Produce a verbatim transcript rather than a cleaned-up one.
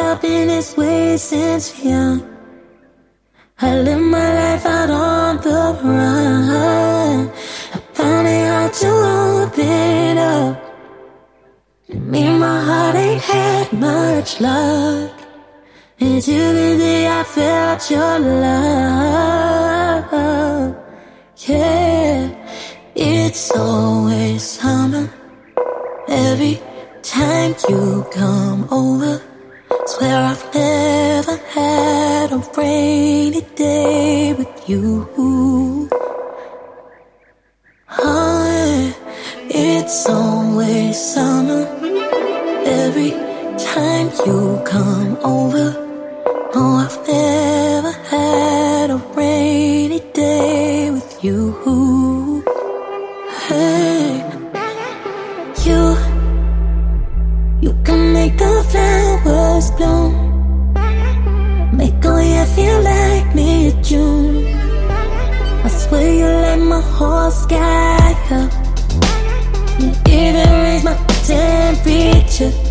I've been this way since young. I live my life out on the run. I found it hard to open up. Me and my heart ain't had much luck until the day I felt your love. Yeah, it's always summer every time you come over. Swear I've never had a rainy day with you. Oh, it's always summer every time you come over. Oh, I've never had a rainy day with you. Hey, you You can make the flowers bloom, make all year feel like mid-June. I swear you light my whole sky up. You even raise my temperature.